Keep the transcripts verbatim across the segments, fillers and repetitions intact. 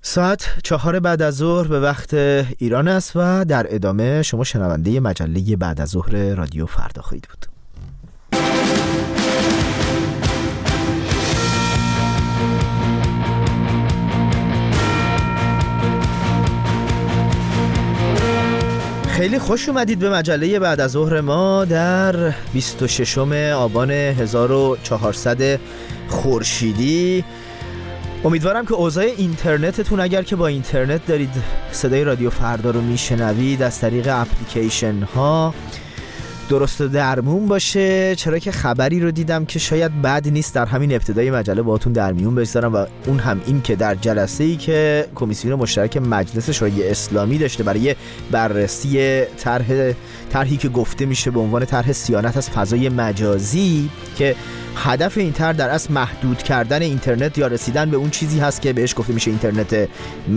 ساعت چهار بعد از ظهر به وقت ایران است و در ادامه شما شنونده مجله بعد از ظهر رادیو فردا خواهید بود. خیلی خوش اومدید به مجله بعد از ظهر ما در بیست و ششم آبان هزار و چهارصد خورشیدی. امیدوارم که اوضاع اینترنتتون، اگر که با اینترنت دارید صدای رادیو فردا رو میشنوید، از طریق اپلیکیشن ها درست و درمون باشه، چرا که خبری رو دیدم که شاید بد نیست در همین ابتدای مجله باهاتون در میون بگذارم و اون هم این که در جلسه‌ای که کمیسیون مشترک مجلس شورای اسلامی داشته برای بررسی طرح طرحی که گفته میشه به عنوان طرح صیانت از فضای مجازی، که هدف این طرح در اصل محدود کردن اینترنت یا رسیدن به اون چیزی هست که بهش گفته میشه اینترنت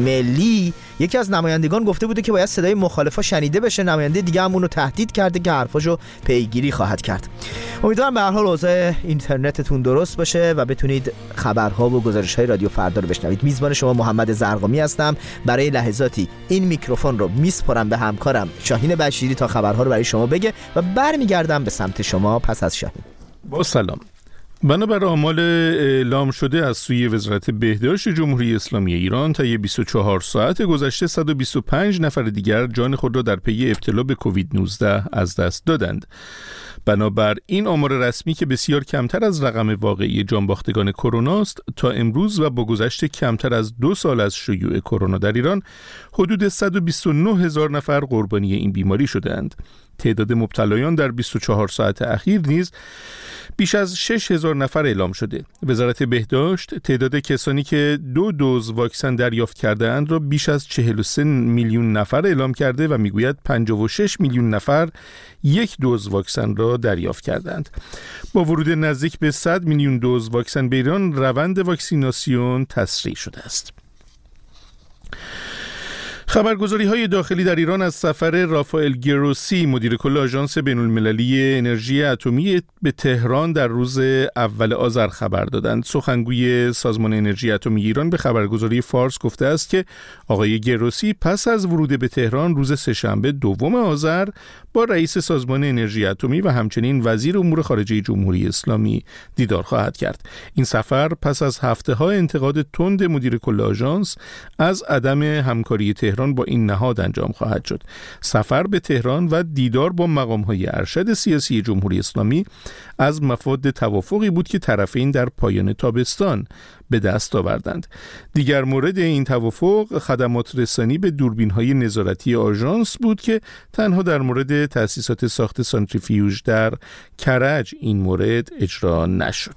ملی، یکی از نمایندگان گفته بوده که باید صدای مخالفا شنیده بشه. نماینده دیگه هم اون رو تهدید کرده که حرفاشو پیگیری خواهد کرد. امیدوارم به هر حال اوضاع اینترنتتون درست باشه و بتونید خبرها و گزارش‌های رادیو فردا رو بشنوید. میزبان شما محمد زرقامی هستم. برای لحظاتی این میکروفون رو میسپارم به همکارم شاهین بشیری تا خبرها رو برای شما بگه و برمیگردم به سمت شما پس از شاهین. با سلام. بنابر آمار اعلام شده از سوی وزارت بهداشت جمهوری اسلامی ایران، طی بیست و چهار ساعت گذشته صد و بیست و پنج نفر دیگر جان خود را در پی ابتلا به کووید نوزده از دست دادند. بنابر این آمار رسمی که بسیار کمتر از رقم واقعی جانباختگان کرونا است، تا امروز و با گذشت کمتر از دو سال از شیوع کرونا در ایران، حدود صد و بیست و نه هزار نفر قربانی این بیماری شدند. تعداد مبتلایان در بیست و چهار ساعت اخیر نیز بیش از شش هزار نفر اعلام شده. وزارت بهداشت تعداد کسانی که دو دوز واکسن دریافت کرده‌اند را بیش از چهل و سه میلیون نفر اعلام کرده و میگوید پنجاه و شش میلیون نفر یک دوز واکسن را دریافت کردند. با ورود نزدیک به صد میلیون دوز واکسن به ایران، روند واکسیناسیون تسریع شده است. خبرگزاری‌های داخلی در ایران از سفر رافائل گروسی، مدیر کل آژانس بین‌المللی انرژی اتمی به تهران در روز اول آذر خبر دادند. سخنگوی سازمان انرژی اتمی ایران به خبرگزاری فارس گفته است که آقای گروسی پس از ورود به تهران روز سه‌شنبه دوم آذر با رئیس سازمان انرژی اتمی و همچنین وزیر امور خارجه جمهوری اسلامی دیدار خواهد کرد. این سفر پس از هفته‌ها انتقاد تند مدیر کل آژانس از عدم همکاری تهران با این نهاد انجام خواهد شد. سفر به تهران و دیدار با مقام‌های ارشد سیاسی جمهوری اسلامی از مفاد توافقی بود که طرفین در پایان تابستان به دست آوردند. دیگر مورد این توافق خدمات رسانی به دوربین‌های نظارتی آژانس بود که تنها در مورد تأسیسات ساخت سانتریفیوژ در کرج این مورد اجرا نشد.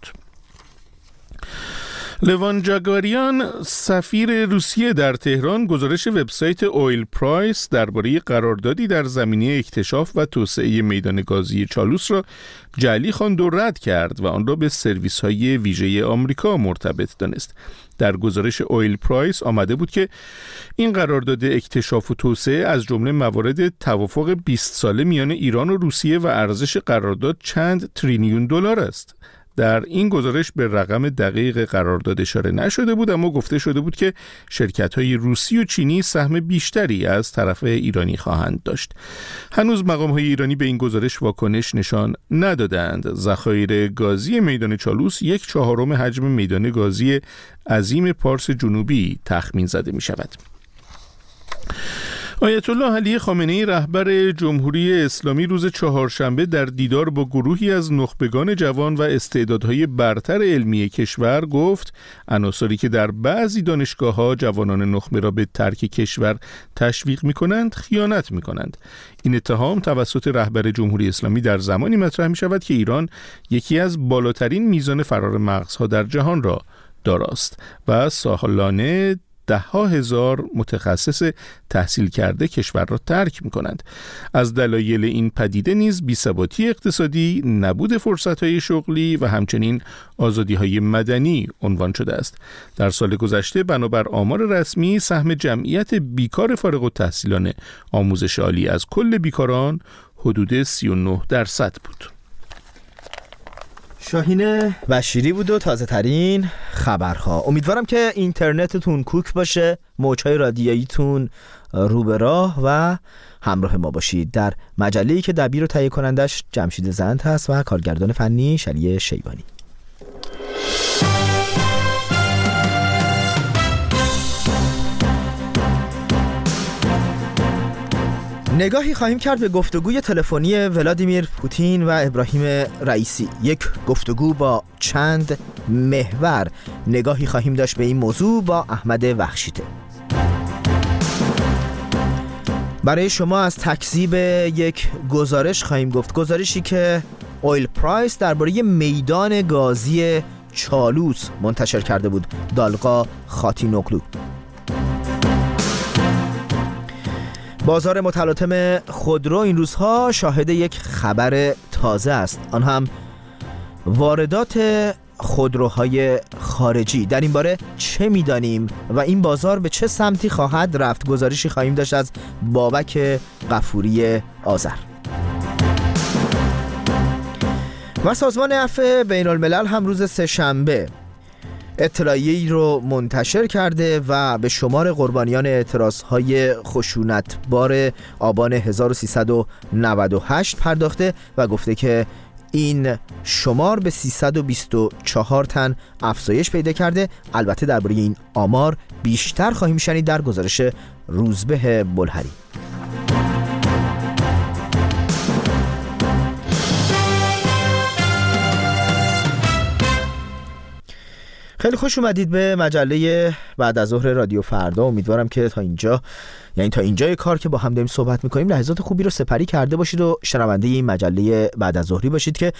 لوان جاگاریان، سفیر روسیه در تهران، گزارش وبسایت اویل پرایس درباره قراردادی در زمینه اکتشاف و توسعه میدان گازی چالوس را جعلی خواند و رد کرد و آن را به سرویس‌های ویژه آمریکا مرتبط دانست. در گزارش اویل پرایس آمده بود که این قرارداد اکتشاف و توسعه از جمله موارد توافق بیست ساله میان ایران و روسیه و ارزش قرارداد چند تریلیون دلار است. در این گزارش به رقم دقیق قرارداد اشاره نشده بود، اما گفته شده بود که شرکت‌های روسی و چینی سهم بیشتری از طرف ایرانی خواهند داشت. هنوز مقام‌های ایرانی به این گزارش واکنش نشان ندادند. ذخایر گازی میدان چالوس یک چهارم حجم میدان گازی عظیم پارس جنوبی تخمین زده می‌شود. آیت الله علی خامنه‌ای، رهبر جمهوری اسلامی، روز چهارشنبه در دیدار با گروهی از نخبگان جوان و استعدادهای برتر علمی کشور گفت عناصری که در بعضی دانشگاه‌ها جوانان نخبه را به ترک کشور تشویق می‌کنند خیانت می‌کنند. این اتهام توسط رهبر جمهوری اسلامی در زمانی مطرح می‌شود که ایران یکی از بالاترین میزان فرار مغزها در جهان را داراست و سالانه ده ها هزار متخصص تحصیل کرده کشور را ترک می کنند. از دلایل این پدیده نیز بی‌ثباتی اقتصادی، نبود فرصت‌های شغلی و همچنین آزادی‌های مدنی عنوان شده است. در سال گذشته بنابر آمار رسمی سهم جمعیت بیکار فارغ التحصیلان آموزش عالی از کل بیکاران حدود سی و نه درصد بود. شاهین بشیری بود و تازه ترین خبرها. امیدوارم که اینترنتتون کوک باشه، موجهای رادیوییتون رو به راه و همراه ما باشید در مجله‌ای که دبیر و تهیه کنندش جمشید زند هست و کارگردان فنی شلی شیبانی. نگاهی خواهیم کرد به گفتگوی تلفنی ولادیمیر پوتین و ابراهیم رئیسی، یک گفتگو با چند محور. نگاهی خواهیم داشت به این موضوع با احمد وخشیته. برای شما از تکذیب یک گزارش خواهیم گفت، گزارشی که اویل پرایس درباره میدان گازی چالوس منتشر کرده بود، دالقا خاتینوغلو. بازار متلاطم خودرو این روزها شاهد یک خبر تازه است، آن هم واردات خودروهای خارجی. در این باره چه می‌دانیم و این بازار به چه سمتی خواهد رفت؟ گزارشی خواهیم داشت از بابک غفوری آذر. و سازمان عفو بین الملل هم روز سه‌شنبه اطلاعیه‌ای رو منتشر کرده و به شمار قربانیان اعتراضهای خشونتبار آبان هزار و سیصد و نود و هشت پرداخته و گفته که این شمار به سیصد و بیست و چهار تن افزایش پیدا کرده. البته درباره این آمار بیشتر خواهیم شنید در گزارش روزبه بلهری. خیلی خوش اومدید به مجله بعد از ظهر رادیو فردا. امیدوارم که تا اینجا، یعنی تا اینجای کار که با هم داریم صحبت میکنیم، لحظات خوبی رو سپری کرده باشید و شنونده این مجله بعد از ظهری باشید که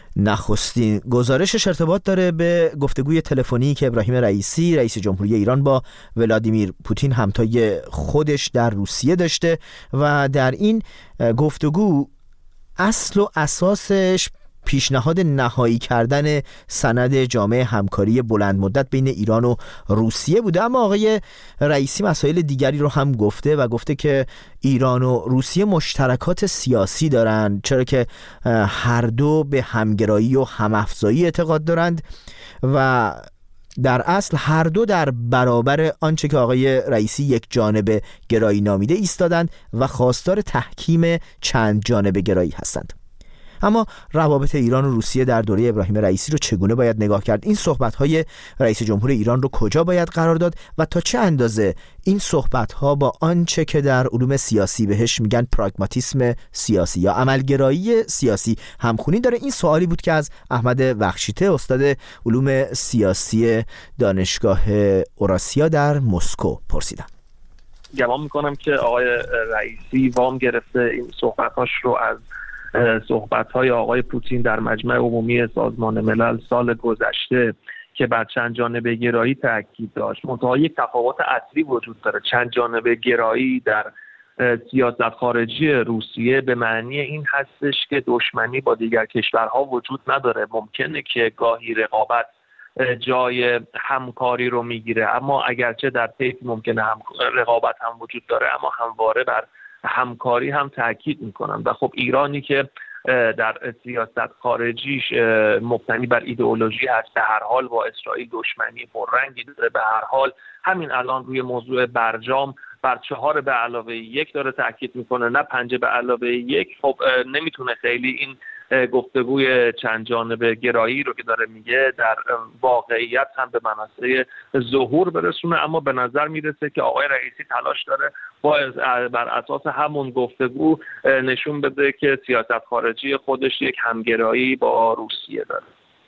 نخستین گزارشش ارتباط داره به گفتگوی تلفنی که ابراهیم رئیسی رئیس جمهوری ایران با ولادیمیر پوتین همتای خودش در روسیه داشته و در این گفتگو اصل و اساسش پیشنهاد نهایی کردن سند جامع همکاری بلند مدت بین ایران و روسیه بوده. اما آقای رئیسی مسائل دیگری رو هم گفته و گفته که ایران و روسیه مشترکات سیاسی دارند، چرا که هر دو به همگرایی و همافزایی اعتقاد دارند و در اصل هر دو در برابر آنچه که آقای رئیسی یک جانبه گرایی نامیده ایستادند و خواستار تحکیم چند جانبه گرایی هستند. اما روابط ایران و روسیه در دوره ابراهیم رئیسی رو چگونه باید نگاه کرد؟ این صحبت‌های رئیس جمهور ایران رو کجا باید قرار داد و تا چه اندازه این صحبت‌ها با آنچه که در علوم سیاسی بهش میگن پراگماتیسم سیاسی یا عملگرایی سیاسی همخونی داره؟ این سوالی بود که از احمد وخشیته، استاد علوم سیاسی دانشگاه اوراسیا در مسکو پرسیدم. گمان میکنم که آقای رئیسی وام گرفته این صحبت‌هاش رو از صحبت‌های آقای پوتین در مجمع عمومی سازمان ملل سال گذشته که بر چند جانبه گرایی تاکید داشت. منتها یک تفاوت اصلی وجود داره. چند جانبه گرایی در سیاست خارجی روسیه به معنی این هستش که دشمنی با دیگر کشورها وجود نداره. ممکنه که گاهی رقابت جای همکاری رو میگیره، اما اگرچه در طیف ممکنه هم رقابت هم وجود داره، اما همواره بر همکاری هم تاکید میکنن. و خب ایرانی که در سیاست خارجیش مبتنی بر ایدئولوژی هست، به هر حال با اسرائیل دشمنی پررنگی داره، به هر حال همین الان روی موضوع برجام بر چهار به علاوه یک داره تاکید میکنه، نه پنج به علاوه یک. خب نمیتونه خیلی این گفتگوی چند جانبه گرایی رو که داره میگه در واقعیت هم به منصه ظهور برسونه. اما به نظر میرسه که آقای رئیسی تلاش داره با بر اساس همون گفتگو نشون بده که سیاست خارجی خودش یک همگرایی با روسیه داره.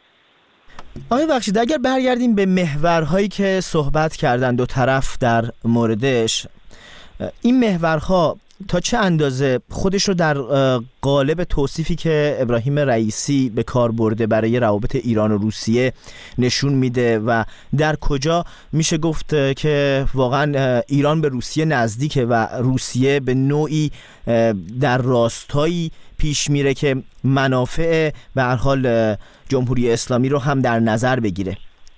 آقای بخشید، اگر برگردیم به محورهایی که صحبت کردن دو طرف در موردش، این محورها تا چه اندازه خودش رو در قالب توصیفی که ابراهیم رئیسی به کار برده برای روابط ایران و روسیه نشون میده و در کجا میشه گفت که واقعا ایران به روسیه نزدیکه و روسیه به نوعی در راستایی پیش میره که منافع به هر حال جمهوری اسلامی رو هم در نظر بگیره؟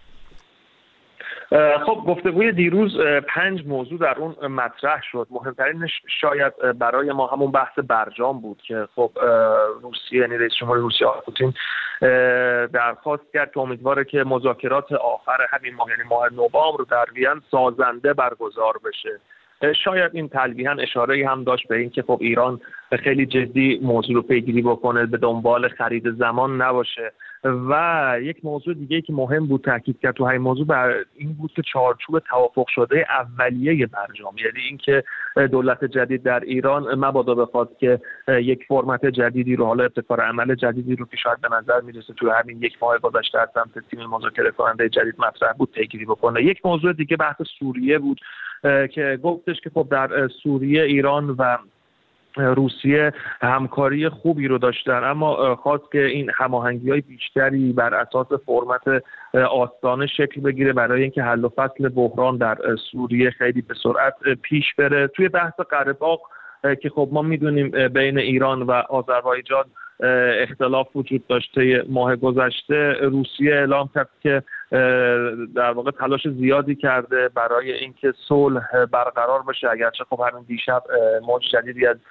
خب گفتگوی دیروز پنج موضوع در اون مطرح شد. مهمترینش شاید برای ما همون بحث برجام بود که خب روسیه، یعنی رئیس جمهور روسیه پوتین درخواست کرد که امیدواره که مذاکرات آخر همین ماه یعنی ماه نوامبر در وین سازنده برگزار بشه. شاید این تلویحاً اشاره‌ای هم داشت به این که خب ایران خیلی جدی موضوع رو پیگیری بکنه، به دنبال خرید زمان نباشه. و یک موضوع دیگه که مهم بود تاکید کرد تو همین موضوع بر این بود که چارچوب توافق شده اولیه برجام، یعنی اینکه دولت جدید در ایران مبادا بخواد که یک فرمت جدیدی رو، حالا ابتکار عمل جدیدی رو که شاید به نظر میرسه تو همین یک ماه گذشته از سمت تیم مذاکره کننده جدید مطرح بود پیگیری بکنه. یک موضوع دیگه بحث سوریه بود که گفتش که خب در سوریه ایران و روسیه همکاری خوبی رو داشتن، اما خواست که این هماهنگی‌های بیشتری بر اساس فرمت آستانه شکل بگیره برای اینکه حل و فصل بحران در سوریه خیلی به سرعت پیش بره. توی بحث قره باغ که خب ما میدونیم بین ایران و آذربایجان اختلاف وجود داشته، ماه گذشته روسیه اعلام کرد که در واقع تلاش زیادی کرده برای اینکه صلح برقرار بشه، اگرچه خب همین دیشب موج جدیدی از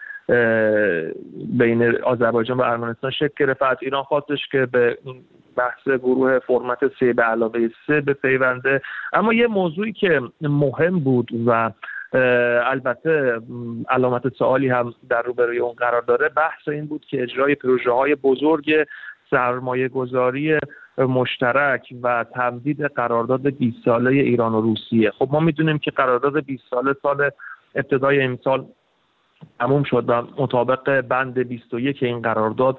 بین آذربایجان و ارمنستان شکل گرفت. از ایران خواستش که به بحث گروه فرمت سه به علاوه سه بپیونده. اما یه موضوعی که مهم بود و البته علامت سوالی هم در روبروی اون قرار داره، بحث این بود که اجرای پروژه‌های بزرگ سرمایه گذاری مشترک و تمدید قرارداد بیست ساله ایران و روسیه. خب ما میدونیم که قرارداد بیست ساله سال ابتدای این سال تموم شد و مطابق بند بیست و یک این قرارداد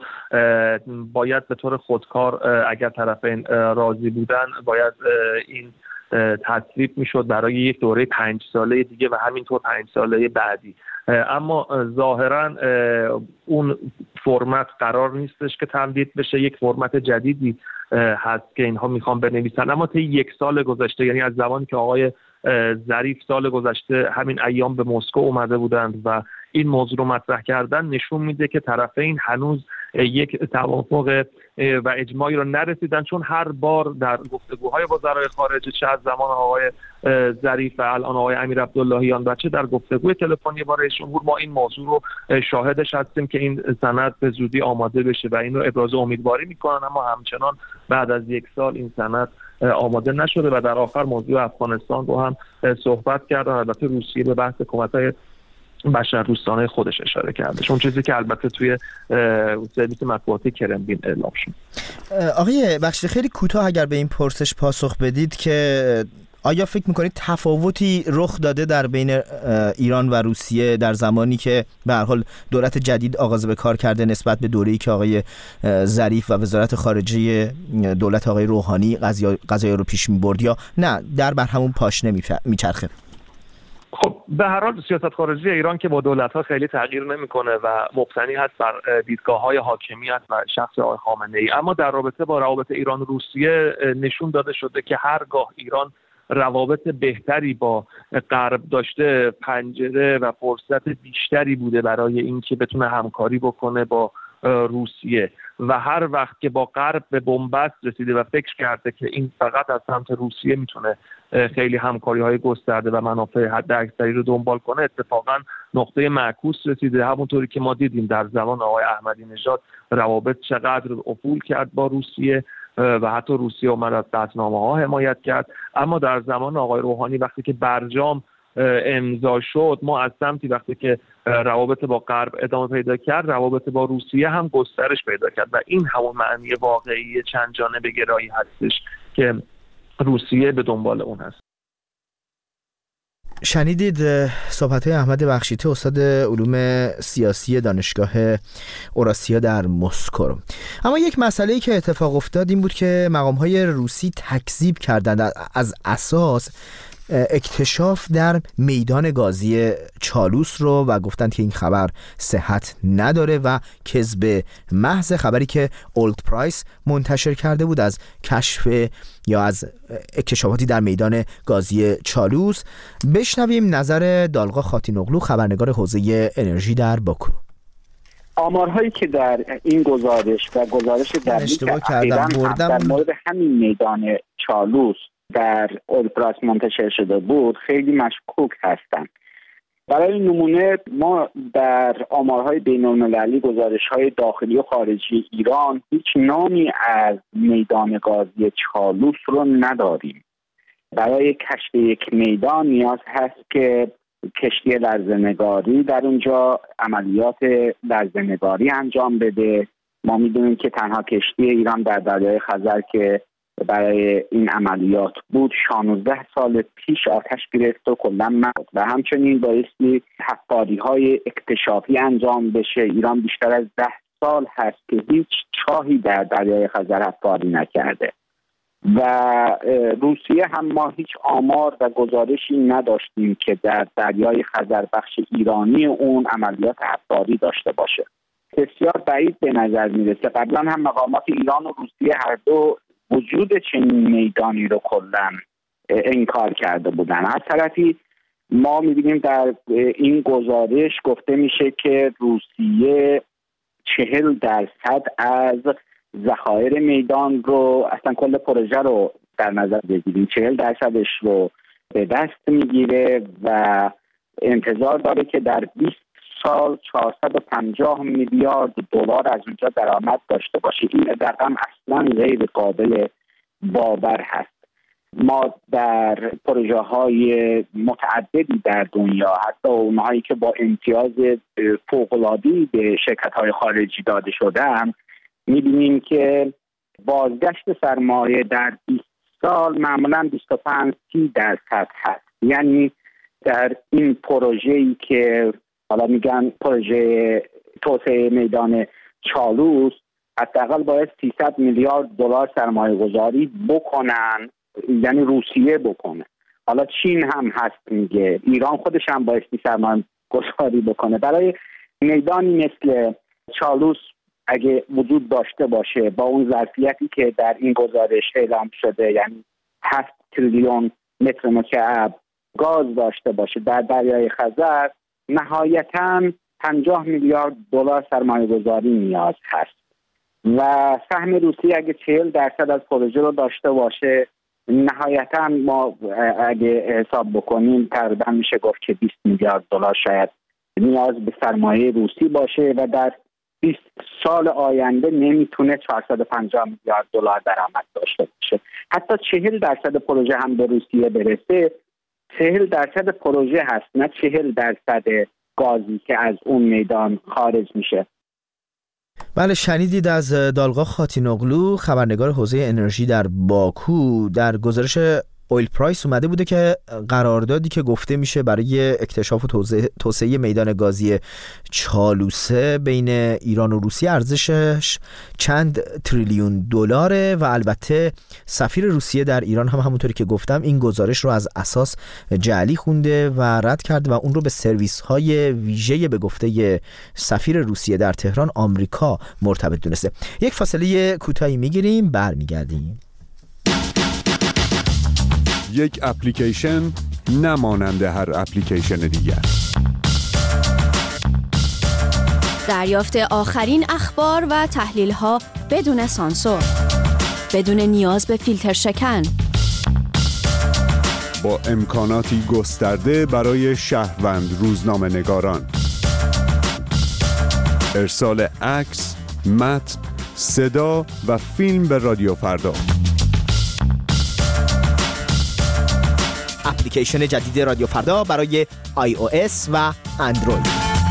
باید به طور خودکار اگر طرفین راضی بودن باید این تصویب میشد برای یک دوره پنج ساله دیگه و همینطور پنج ساله بعدی. اما ظاهرا اون فرمت قرار نیستش که تمدید بشه، یک فرمت جدیدی هست که اینها میخوان بنویسن. اما طی یک سال گذشته، یعنی از زمانی که آقای ظریف سال گذشته همین ایام به مسکو اومده بودند و این موضوع رو مطرح کردن، نشون میده که طرفین هنوز یک توافق و اجماعی رو نرسیدن، چون هر بار در گفتگوهای وزرای خارجه چه از زمان آقای ظریف و الان آقای امیر عبداللهیان و چه در گفتگوی تلفنی با رئیس جمهور ما این موضوع رو شاهدش هستیم که این سند به زودی آماده بشه و این رو ابراز امیدواری میکنن، اما همچنان بعد از یک سال این سند آماده نشده و در آخر موضوع افغانستان رو هم صحبت کردن. البته روسیه به بحث کمک‌های بشر دوستانه خودش اشاره کرده، چون چیزی که البته توی سرویس مطبوعاتی کرملین اعلام شد. آقای بخشی خیلی کوتاه اگر به این پرسش پاسخ بدید که آیا فکر میکنید تفاوتی رخ داده در بین ایران و روسیه در زمانی که به هر حال دولت جدید آغاز به کار کرده نسبت به دوره‌ای که آقای ظریف و وزارت خارجه دولت آقای روحانی قضایا رو پیش می‌برد، یا نه در بر همون پاشنه میچرخه؟ خب به هر حال سیاست خارجی ایران که با دولت‌ها خیلی تغییر نمی‌کنه و مبتنی هست بر دیدگاه‌های حاکمیت و شخص آقای خامنه‌ای. اما در رابطه با روابط ایران و روسیه نشون داده شده که هرگاه ایران روابط بهتری با غرب داشته، پنجره و فرصت بیشتری بوده برای اینکه بتونه همکاری بکنه با روسیه، و هر وقت که با غرب به بنبست رسیده و فکر کرده که این فقط از سمت روسیه میتونه خیلی همکاری‌های گسترده و منافع حداکثری رو دنبال کنه، اتفاقا نقطه معکوس رسیده. همونطوری که ما دیدیم در زمان آقای احمدی نژاد روابط چقدر افول کرد با روسیه و حتی روسیه اومد از قطعنامه‌ها حمایت کرد. اما در زمان آقای روحانی وقتی که برجام امضا شد، ما از سمتی وقتی که روابط با غرب ادامه پیدا کرد، روابط با روسیه هم گسترش پیدا کرد و این همون معنی واقعی چند جانبه گرایی هستش که روسیه به دنبال اون هست. شنیدید صحبت‌های احمد بخشیتی، استاد علوم سیاسی دانشگاه اوراسیا در مسکو. اما یک مسئله‌ای که اتفاق افتاد این بود که مقام‌های روسی تکذیب کردند از اساس اکتشاف در میدان گازی چالوس رو و گفتند که این خبر صحت نداره و کذب محض. خبری که اولد پرایس منتشر کرده بود از کشف یا از اکتشافاتی در میدان گازی چالوس. بشنویم نظر دالقا خاتینوغلو، خبرنگار حوزه انرژی در باکو. آمارهایی که در این گزارش و گزارش در در مورد همین میدان چالوس در اولد پرایس منتشر شده بود خیلی مشکوک هستند. برای نمونه ما در آمارهای بین‌المللی، گزارش‌های داخلی و خارجی ایران هیچ نامی از میدان گازی چالوس رو نداریم. برای کشف یک میدان نیاز هست که کشتی لرزه‌نگاری در اونجا عملیات لرزه‌نگاری انجام بده. ما میدونیم که تنها کشتی ایران در دریای خزر که برای این عملیات بود شانزده سال پیش آتش گرفت و کلا مرد و همچنین بایستی حفاری‌های اکتشافی انجام بشه. ایران بیشتر از ده سال هست که هیچ چاهی در دریای خزر حفاری نکرده و روسیه هم ما هیچ آمار و گزارشی نداشتیم که در دریای خزر بخش ایرانی اون عملیات حفاری داشته باشه. بسیار بعید به نظر میرسه. قبلا هم مقامات ایران و روسیه هر دو وجود چنین میدانی رو کلا انکار کرده بودن. از طرفی ما می‌بینیم در این گزارش گفته میشه که روسیه چهل درصد از ذخایر میدان رو، اصلا کل پروژه رو در نظر بگیریم، چهل درصدش رو به دست میگیره و انتظار داره که در بیست سال چهارصد و پنجاه میلیارد دلار از اونجا درآمد داشته باشه. این رقم اصلا غیر قابل باور هست. ما در پروژه های متعددی در دنیا، حتی اونهایی که با امتیاز فوق‌العاده‌ای به شرکت های خارجی داده شده هم می‌بینیم که بازگشت سرمایه در بیست سال معمولاً بیست و پنج درصد هست. یعنی در این پروژه‌ای که حالا میگن پروژه توسعه میدان چالوس، حداقل باید سیصد میلیارد دلار سرمایه گذاری بکنن، یعنی روسیه بکنه. حالا چین هم هست میگه، ایران خودش هم باید سرمایه گذاری بکنه. برای میدانی مثل چالوس اگه وجود داشته باشه با اون ظرفیتی که در این گزارش اعلام شده، یعنی هفت تریلیون متر مکعب گاز داشته باشه در دریای خزر، نهایتاً پنجاه میلیارد دلار سرمایه گذاری نیاز هست و سهم روسیه اگه چهل درصد از پروژه رو داشته باشه، نهایتاً ما اگه حساب بکنیم تقریبا میشه گفت که بیست میلیارد دلار شاید نیاز به سرمایه روسی باشه و در بیست سال آینده نمیتونه چهارصد و پنجاه میلیارد دلار درآمد داشته باشه. حتی چهل درصد پروژه هم به روسیه برسه، چهل درصد پروژه هست، نه چهل درصد گازی که از اون میدان خارج میشه. بله، شنیدید از دالغا خاتینوغلو، خبرنگار حوزه انرژی در باکو. در گزارش اویل پرایس اومده بوده که قراردادی که گفته میشه برای اکتشاف و توسعه میدان گازی چالوسه بین ایران و روسیه ارزشش چند تریلیون دلاره و البته سفیر روسیه در ایران هم همونطوری که گفتم این گزارش رو از اساس جعلی خونده و رد کرد و اون رو به سرویس های ویژه به گفته سفیر روسیه در تهران آمریکا مرتبط دونسته. یک فاصله کوتاهی میگیریم، برمیگردیم. یک اپلیکیشن نمانند هر اپلیکیشن دیگر. دریافت آخرین اخبار و تحلیل‌ها بدون سانسور، بدون نیاز به فیلتر شکن، با امکاناتی گسترده برای شهروند روزنامه‌نگاران. ارسال عکس، متن، صدا و فیلم به رادیو فردا. اپلیکیشن جدید رادیو فردا برای آی او اس و اندروید.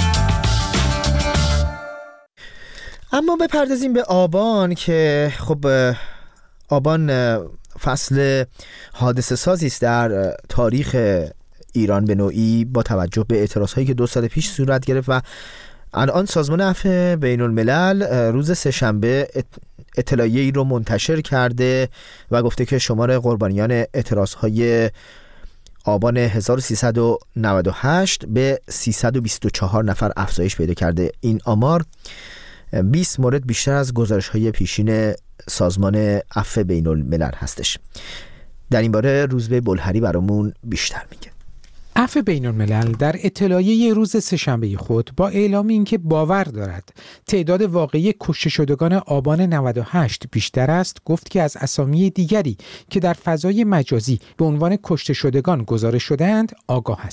اما بپردازیم به آبان که خب آبان فصل حادثه سازی است در تاریخ ایران به نوعی با توجه به اعتراض هایی که دو سال پیش صورت گرفت و الان سازمان عفو بین الملل روز سه‌شنبه اطلاعیه‌ای رو منتشر کرده و گفته که شمار قربانیان اعتراض های آبان هزار و سیصد و نود و هشت به سیصد و بیست و چهار نفر افزایش پیدا کرده. این آمار بیست مورد بیشتر از گزارش‌های پیشین سازمان عفو بین الملل هستش. در این باره روزبه بلهری برامون بیشتر میگه. عفو بین الملل در اطلاعیه روز سه‌شنبه خود با اعلام اینکه باور دارد تعداد واقعی کشته شدگان آبان نود و هشت بیشتر است، گفت که از اسامی دیگری که در فضای مجازی به عنوان کشته شدگان گزارش شده‌اند آگاه است.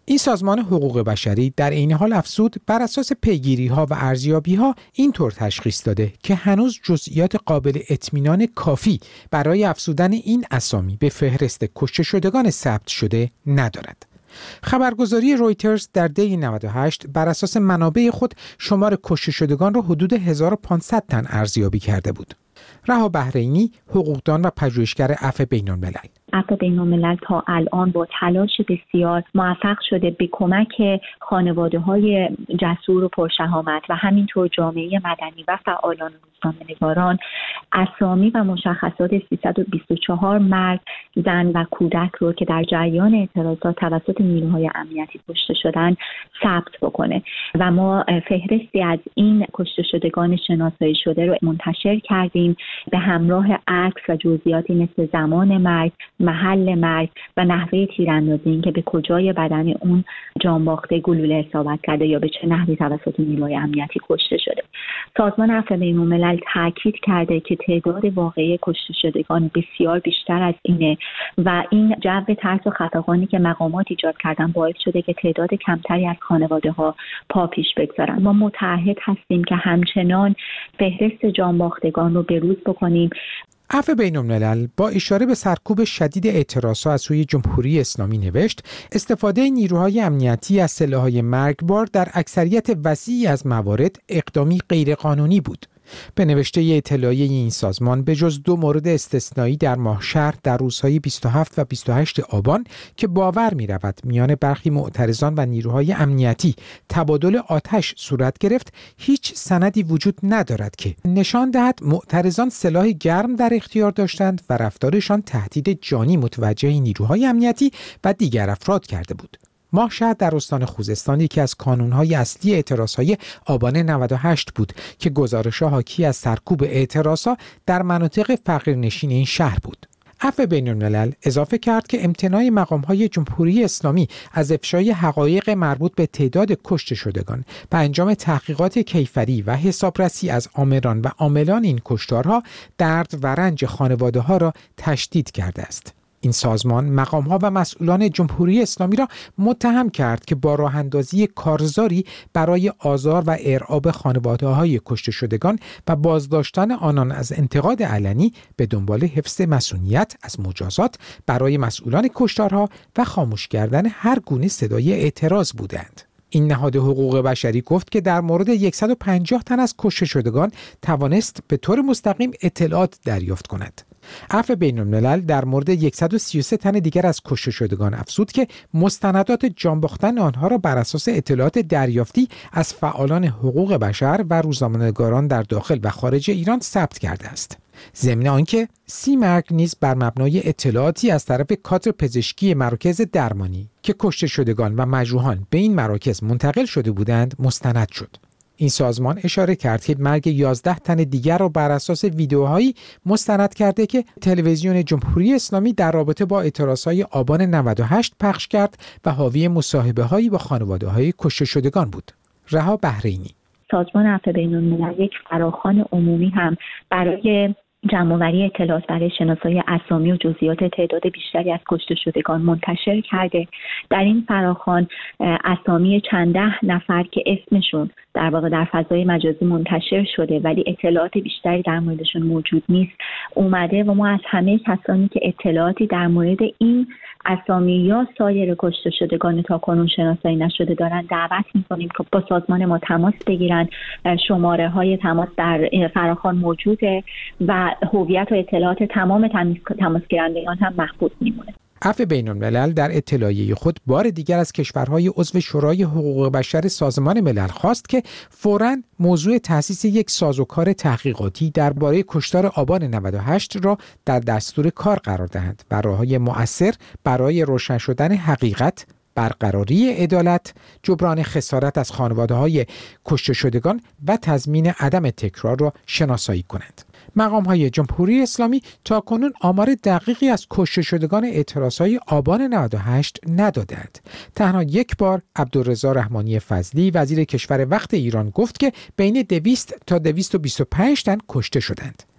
این سازمان حقوق بشری در این حال افزود بر اساس پیگیری‌ها و ارزیابی‌ها اینطور تشخیص داده که هنوز جزئیات قابل اطمینان کافی برای افزودن این اسامی به فهرست کشته شدگان ثبت شده ندارد. خبرگزاری رویترز در دی نود و هشت بر اساس منابع خود شمار کشته شدگان را حدود هزار و پانصد تن ارزیابی کرده بود. رها بحرینی، حقوقدان و پژوهشگر عفو بین‌الملل: عفو بین‌الملل تا الان با تلاش بسیار موفق شده به کمک خانواده‌های جسور و پرشهامت و همینطور جامعه مدنی و فعالان روزنامه‌نگاران اسامی و مشخصات سیصد و بیست و چهار مرد، زن و کودک رو که در جریان اعتراضات توسط نیروهای امنیتی کشته شدن ثبت بکنه و ما فهرستی از این کشته شدگان شناسایی شده رو منتشر کردیم به همراه عکس و جزئیاتی مثل زمان مرگ، محل مرگ و نحوه تیراندازی، این که به کجای بدن اون جانباخته گلوله اصابت کرده یا به چه نحوی توسط نیروهای امنیتی کشته شده. سازمان عفو بین‌الملل تاکید کرده که تعداد واقعی کشته شدگان بسیار بیشتر از اینه و این جو ترس و خفقانی که مقامات ایجاد کردن باعث شده که تعداد کمتری از خانواده‌ها پا پیش بگذارن. ما متعهد هستیم که همچنان فهرست جانباختگان رو بروز بکنیم. عفو بین‌الملل با اشاره به سرکوب شدید اعتراضات از سوی جمهوری اسلامی نوشت استفاده نیروهای امنیتی از سلاح‌های مرگبار در اکثریت وسیعی از موارد اقدامی غیرقانونی بود. به نوشته اطلاعیه این سازمان به جز دو مورد استثنایی در ماهشهر در روزهای بیست و هفت و بیست و هشت آبان که باور می رود میان برخی معترضان و نیروهای امنیتی تبادل آتش صورت گرفت، هیچ سندی وجود ندارد که نشان دهد معترضان سلاح گرم در اختیار داشتند و رفتارشان تهدید جانی متوجه نیروهای امنیتی و دیگر افراد کرده بود. ماهشهر در استان خوزستان یکی از کانون‌های اصلی اعتراض‌های آبان نود و هشت بود که گزارش‌ها حاکی از سرکوب اعتراضات در مناطق فقیرنشین این شهر بود. عفو بین‌الملل اضافه کرد که امتناع مقام‌های جمهوری اسلامی از افشای حقایق مربوط به تعداد کشته شدگان و انجام تحقیقات کیفری و حسابرسی از آمران و عاملان این کشتارها درد و رنج خانواده‌ها را تشدید کرده است. این سازمان مقام‌ها و مسئولان جمهوری اسلامی را متهم کرد که با راه اندازی کارزاری برای آزار و ارعاب خانواده‌های کشته شدگان و بازداشتن آنان از انتقاد علنی به دنبال حفظ مسئولیت از مجازات برای مسئولان کشتارها و خاموش کردن هر گونه صدای اعتراض بودند. این نهاد حقوق بشری گفت که در مورد صد و پنجاه تن از کشته شدگان توانست به طور مستقیم اطلاعات دریافت کند. عفو بین‌الملل در مورد صد و سی و سه تن دیگر از کشته شدگان افزود که مستندات جان باختن آنها را بر اساس اطلاعات دریافتی از فعالان حقوق بشر و روزنامه‌نگاران در داخل و خارج ایران ثبت کرده است. ضمن آنکه سی مرگ نیز بر مبنای اطلاعاتی از طرف کادر پزشکی مراکز درمانی که کشته شدگان و مجروحان به این مراکز منتقل شده بودند مستند شد. این سازمان اشاره کرد که مرگ یازده تن دیگر را بر اساس ویدیوهایی مستند کرده که تلویزیون جمهوری اسلامی در رابطه با اعتراضهای آبان نود و هشت پخش کرد و حاوی مصاحبه‌هایی با خانواده‌های کشته شدگان بود. رها بحرینی: سازمان عفو بین‌الملل یک فراخوان عمومی هم برای جمع‌آوری اطلاعات برای شناسایی اسامی و جزئیات تعداد بیشتری از کشته شدگان منتشر کرده. در این فراخوان اسامی چند ده نفر که اسمشون در واقع در فضای مجازی منتشر شده ولی اطلاعات بیشتری در موردشون موجود نیست اومده و ما از همه کسانی که اطلاعاتی در مورد این اسامی یا سایر کشته شدگان تاکنون شناسایی نشده دارن دعوت می‌کنیم که با سازمان ما تماس بگیرن. شماره های تماس در فراخوان موجوده و هویت و اطلاعات تمام تماس گیرندگان هم محفوظ میمونه. عفو بین‌الملل در اطلاعیه خود بار دیگر از کشورهای عضو شورای حقوق بشر سازمان ملل خواست که فوراً موضوع تأسیس یک سازوکار تحقیقاتی درباره کشتار آبان نود و هشت را در دستور کار قرار دهند و راه‌های مؤثر برای روشن شدن حقیقت، برقراری عدالت، جبران خسارت از خانواده‌های کشته شدگان و تضمین عدم تکرار را شناسایی کنند. مقام‌های جمهوری اسلامی تاکنون آمار دقیقی از کشته شدگان اعتراضهای آبان نود و هشت ندادند. تنها یک بار عبدالرضا رحمانی فضلی وزیر کشور وقت ایران گفت که بین دویست تا دویست و بیست و پنج تن کشته شدند.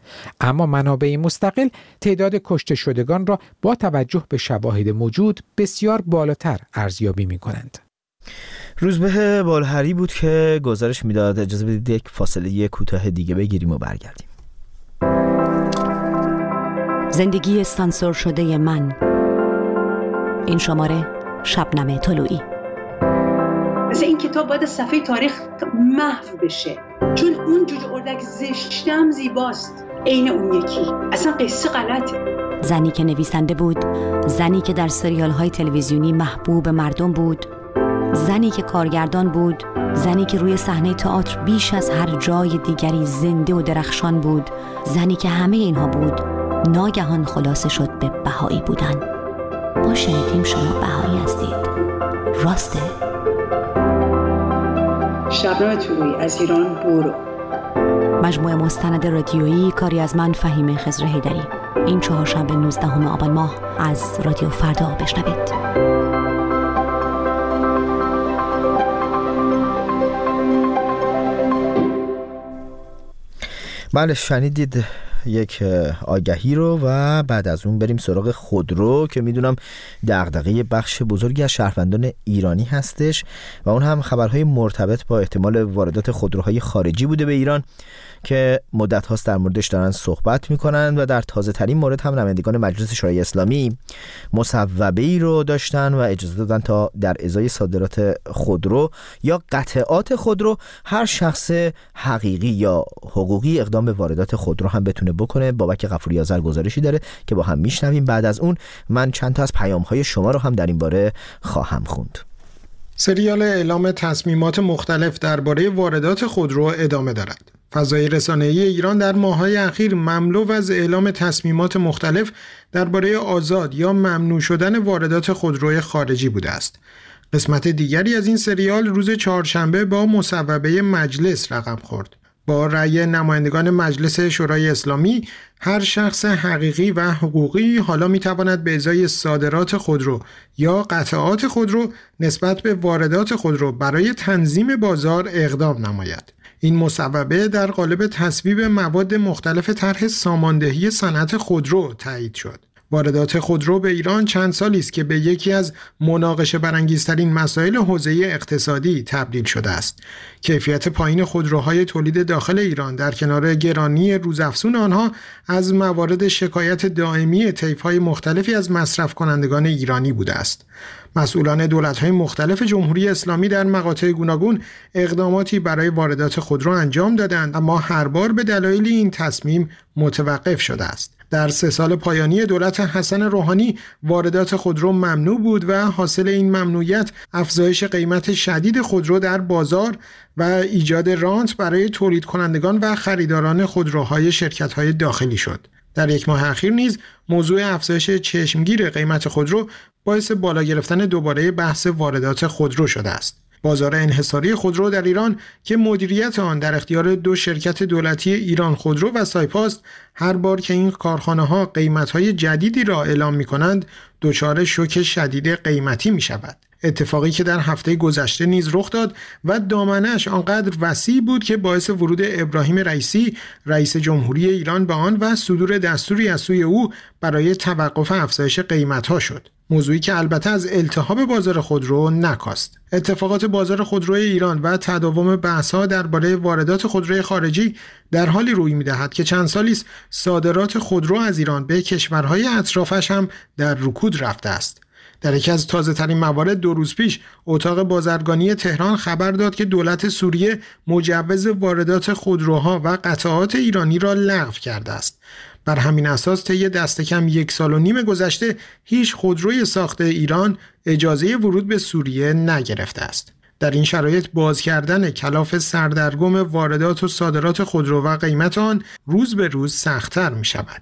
اما منابع مستقل تعداد کشته شدگان را با توجه به شواهد موجود بسیار بالاتر ارزیابی می‌کنند. روزبه بالهری بود که گزارش میداد. اجازه بدید یک فاصله کوتاه دیگه بگیریم و برگردیم. زندگی سانسور شده من. این شماره شبنم طلوعی. مثل این کتاب باید صفحه تاریخ محو بشه، چون اون جوجه اردک زشتم زیباست عین اون یکی. اصلا قصه غلطه. زنی که نویسنده بود، زنی که در سریال های تلویزیونی محبوب مردم بود، زنی که کارگردان بود، زنی که روی صحنه تئاتر بیش از هر جای دیگری زنده و درخشان بود، زنی که همه اینها بود ناگهان خلاصه شد به بهایی بودن. ما شنیدیم شما بهایی هستید. راسته؟ شبنم طلوعی از ایران برو. مجموعه مستند رادیویی کاری از من فهیمه خضر حیدری. این چهارشنبه نوزدهم آبان ماه از رادیو فردا بشنوید. بله، شنیدید یک آگهی رو و بعد از اون بریم سراغ خودرو که میدونم دغدغه بخش بزرگی از شهروندان ایرانی هستش و اون هم خبرهای مرتبط با احتمال واردات خودروهای خارجی بوده به ایران که مدت هاست در موردش دارن صحبت میکنن و در تازه ترین مورد هم نمایندگان مجلس شورای اسلامی مصوبه ای رو داشتن و اجازه دادن تا در ازای صادرات خودرو یا قطعات خودرو هر شخص حقیقی یا حقوقی اقدام به واردات خودرو هم بتونه بکنه. بابک غفوری آذر گزارشی داره که با هم میشنویم. بعد از اون من چند تا از پیام‌های شما رو هم در این باره خواهم خوند. سریال اعلام تصمیمات مختلف درباره واردات خودرو ادامه دارد. فضای رسانه‌ای ایران در ماه‌های اخیر مملو از اعلام تصمیمات مختلف درباره آزاد یا ممنوع شدن واردات خودروی خارجی بوده است. قسمت دیگری از این سریال روز چهارشنبه با مصوبه مجلس رقم خورد. با رأی نمایندگان مجلس شورای اسلامی، هر شخص حقیقی و حقوقی حالا میتواند به ازای صادرات خودرو یا قطعات خودرو نسبت به واردات خودرو برای تنظیم بازار اقدام نماید. این مصوبه در قالب تصویب مواد مختلف طرح ساماندهی صنعت خودرو تایید شد. واردات خودرو به ایران چند سالی است که به یکی از مناقشه برانگیزترین مسائل حوزه اقتصادی تبدیل شده است. کیفیت پایین خودروهای تولید داخل ایران در کنار گرانی روزافزون آنها از موارد شکایت دائمی طیف‌های مختلفی از مصرف کنندگان ایرانی بوده است. مسئولان دولت‌های مختلف جمهوری اسلامی در مقاطع گوناگون اقداماتی برای واردات خودرو انجام دادند، اما هر بار به دلایل این تصمیم متوقف شده است. در سه سال پایانی دولت حسن روحانی واردات خودرو ممنوع بود و حاصل این ممنوعیت افزایش قیمت شدید خودرو در بازار و ایجاد رانت برای تولید کنندگان و خریداران خودروهای شرکت‌های داخلی شد. در یک ماه اخیر نیز موضوع افزایش چشمگیر قیمت خودرو باعث بالا گرفتن دوباره بحث واردات خودرو شده است. بازار انحصاری خودرو در ایران که مدیریت آن در اختیار دو شرکت دولتی ایران خودرو و سایپاست، هر بار که این کارخانه‌ها قیمت‌های جدیدی را اعلام می‌کنند، دچار شوک شدید قیمتی می‌شود. اتفاقی که در هفته گذشته نیز رخ داد و دامنه‌اش آنقدر وسیع بود که باعث ورود ابراهیم رئیسی رئیس جمهوری ایران به آن و صدور دستوری از سوی او برای توقف افزایش قیمت‌ها شد. موضوعی که البته از التهاب بازار خودرو نکاست. اتفاقات بازار خودروی ایران و تداوم بحث‌ها درباره واردات خودروی خارجی در حالی روی می‌دهد که چند سالی است صادرات خودرو از ایران به کشورهای اطرافش هم در رکود رفته است. در یکی از تازه‌ترین موارد دو روز پیش اتاق بازرگانی تهران خبر داد که دولت سوریه مجوز واردات خودروها و قطعات ایرانی را لغو کرده است. بر همین اساس طی دست کم یک سال و نیم گذشته هیچ خودروی ساخته ایران اجازه ورود به سوریه نگرفته است. در این شرایط باز کردن کلاف سردرگم واردات و صادرات خودرو و قیمت آن روز به روز سخت‌تر می شود.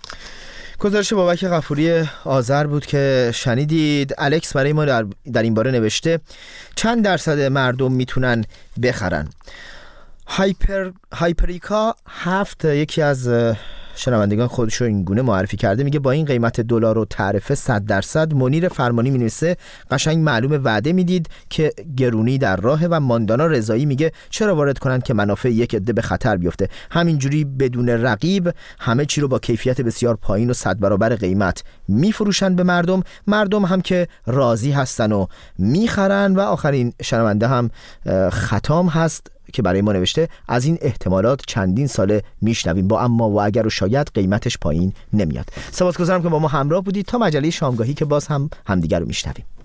گزارش بابک غفوری آذر بود که شنیدید. الکس برای ما در, در این باره نوشته چند درصد مردم میتونن بخرن. هایپر هایپریکا هفت یکی از شنوندگان خودشو این گونه معرفی کرده، میگه با این قیمت دلار و تعرفه صد درصد منیر فرمانی مینویسه قشنگ معلومه وعده میدید که گرونی در راهه و ماندانا رضایی میگه چرا وارد کنن که منافع یک عده به خطر بیفته، همینجوری بدون رقیب همه چی رو با کیفیت بسیار پایین و صد برابر قیمت میفروشن به مردم، مردم هم که راضی هستن و میخرن. و آخرین شنونده هم ختام هست که برای ما نوشته از این احتمالات چندین ساله میشنویم با اما و اگر و شاید قیمتش پایین نمیاد. سپاسگزارم که با ما همراه بودید تا مجله شامگاهی که باز هم همدیگر رو میشنویم.